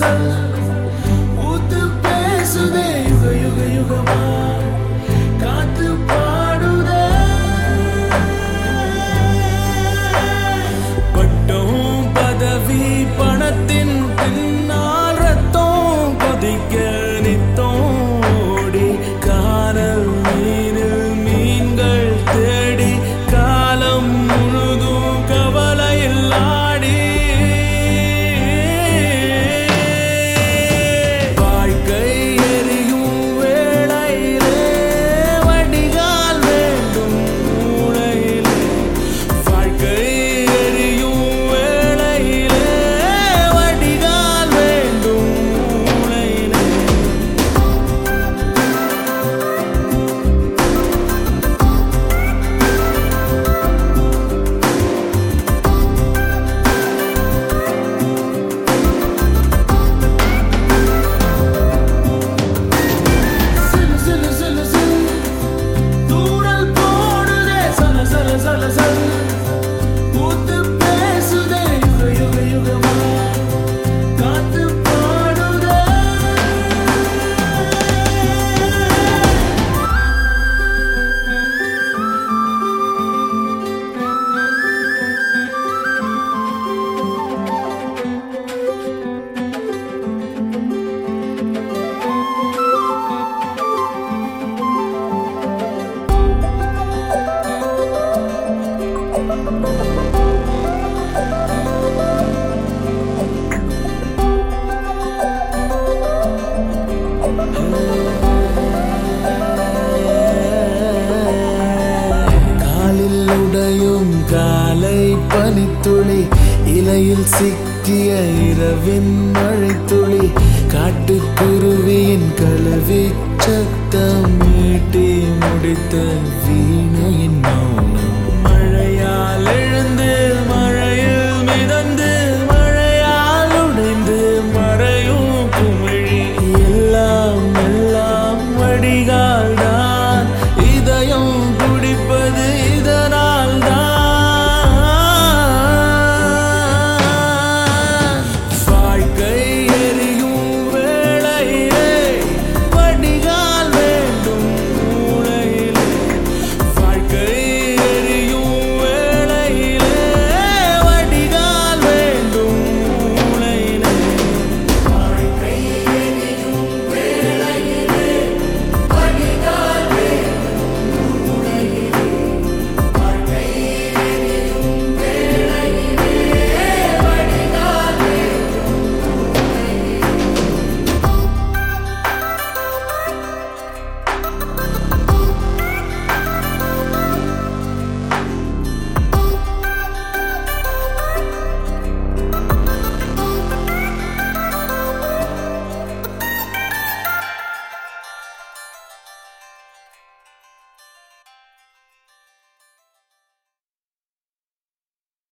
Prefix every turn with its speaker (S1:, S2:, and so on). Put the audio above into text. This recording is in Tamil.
S1: சல் ஊத்து பேசுதே யுக யுக யுகமா காத்து பாடுதே பட்டம் பதவி பணத்தின் பின்னால் ரத்தம் கொதிக்க நித்தோடி காணல் நீரில் மீன்கள் தேடி காலம் முழுதும் கவலையில் ஆடி வாழ்க்கை எரியும் வேளையிலே வடிகால் வேண்டும் மூளையிலே வாழ்க்கை எரியும் வேளையிலே வடிகால் வேண்டும் மூளையிலே சிலு சிலு சிலு சிலு தூறல் போடுதே சல சல சல சல ஊத்து பேசுதே யுக யுக யுகமா காத்து பாடுதே காலில் உடையும் காலை பனித்துளி இலையில் சிக்கிய இரவின் மழைத்துளி காட்டுக்குருவியின் கழுவி சத்தம் மீட்டி முடித்த